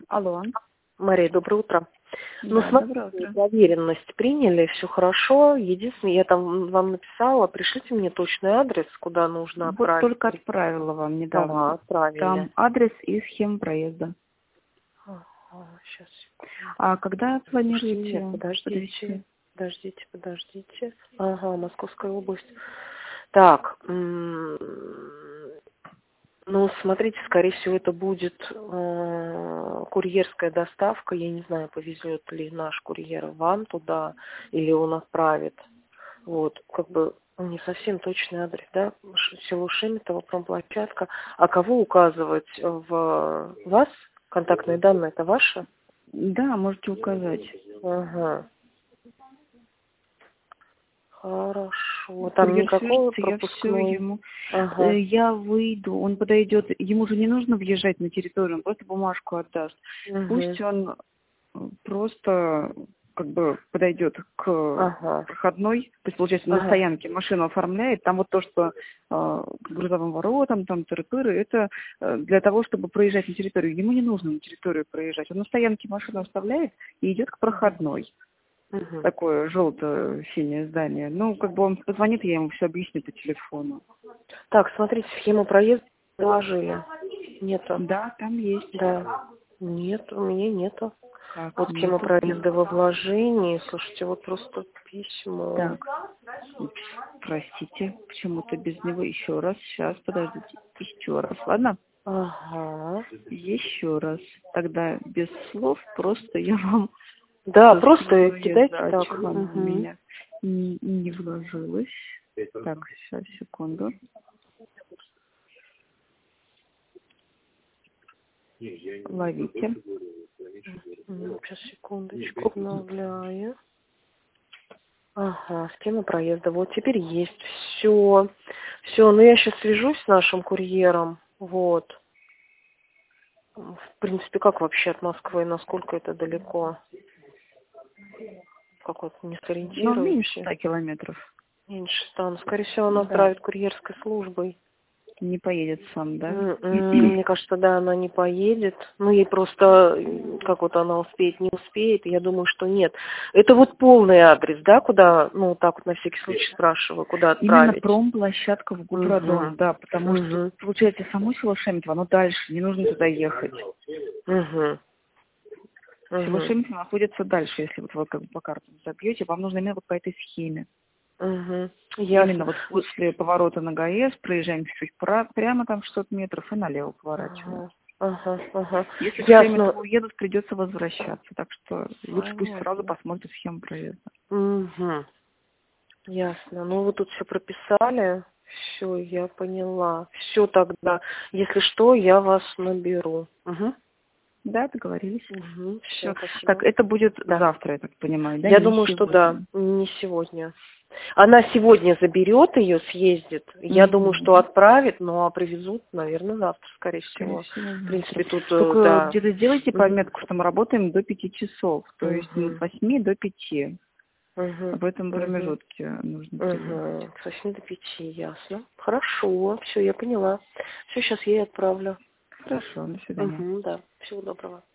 Алло. Мария, доброе утро. Ну, Да, доброе смотрите, утро. доверенность приняли, все хорошо. Единственное, я там вам написала, пришлите мне точный адрес, куда нужно Вот отправить. только отправила вам Ага, недавно. отправили. Там адрес и схема проезда. Сейчас. А когда Нет, планируете подождите. подвезти? Подождите. Ага, Московская область. Так, ну, смотрите, скорее всего, это будет курьерская доставка. Я не знаю, повезет ли наш курьер вам туда, или он отправит. Вот, как бы не совсем точный адрес, да? Село Шеметово, промплощадка. А кого указывать в вас? Контактные данные это ваши? Да, можете указать. Ага. Хорошо. Там Курьер никакого свяжется, я все пропускной. ему. Ага. Я выйду, он подойдет. Ему же не нужно въезжать на территорию, он просто бумажку отдаст. Угу. Пусть он просто как бы подойдет к Ага. проходной, то есть, получается, на Ага. стоянке машину оформляет, там вот то, что к грузовым воротам, там тыры-пыры, это для того, чтобы проезжать на территорию. Ему не нужно на территорию проезжать. Он на стоянке машину оставляет и идет к проходной. Угу. Такое желто-синее здание. Ну, как бы он позвонит, я ему все объясню по телефону. Так, смотрите, схему проезда положили. Нету. Да, там есть. Да. Нет, у меня нету. Как Вот схема нету? проезда во вложении. Слушайте, вот просто письмо. Так, простите, почему-то без него еще раз. Сейчас, подождите. Еще раз, ладно? Ага. Еще раз. Тогда без слов просто я вам Да, просто проезда, кидайте так. чего она у Угу. меня не вложилась. Так, сейчас, секунду. Ловите. Сейчас, секундочку, обновляю. Ага, схема проезда. Вот теперь есть. Все. Все, ну я сейчас свяжусь с нашим курьером. Вот. В принципе, как вообще от Москвы, насколько это далеко? Как вот не Ну, меньше сориентируете? 100 километров. Меньше 100. Ну, скорее всего, он Да. отправит курьерской службой. Не поедет сам, да? Мне кажется, да, она не поедет. Ну, ей просто, как вот она успеет, не успеет. Я думаю, что нет. Это вот полный адрес, да, куда, ну, так вот на всякий случай спрашиваю, куда Именно отправить? промплощадка в Губродон, Угу. да, потому что, Угу. получается, само село Шеметово, оно дальше, не нужно туда ехать. Угу. Село Угу. Шеметово находится дальше, если вот вы как бы по картам забьете, вам нужно именно вот по этой схеме. Угу. Именно Ясно. вот после поворота на ГАЭС проезжаем чуть прямо там 600 метров и налево поворачиваем. Ага. Ага. Ага. Если в Ясно. Шеметово уедут, придется возвращаться, так что лучше пусть сразу Понятно. посмотрят схему проезда. Угу. Ясно. Ну, вы тут все прописали. Все, я поняла. Все тогда. Если что, я вас наберу. Угу. Да, договорились. Угу. Все, Все. Так, спасибо. это будет Да. завтра, я так понимаю, да, Я не думаю, что да, сегодня. не сегодня. Она сегодня заберет ее, съездит. Я думаю, что Угу. отправит, ну а привезут, наверное, завтра, скорее Скорее всего. всего, В завтра. принципе, тут, Только да. где-то сделайте Угу. пометку, что мы работаем до 5 часов, то есть с Угу. 8 до 5. Угу. В этом Угу. промежутке нужно приехать. Угу. С 8 до 5, ясно. Хорошо, все, я поняла. Все, сейчас я ей отправлю. Хорошо, до свидания. Угу, да. Всего доброго.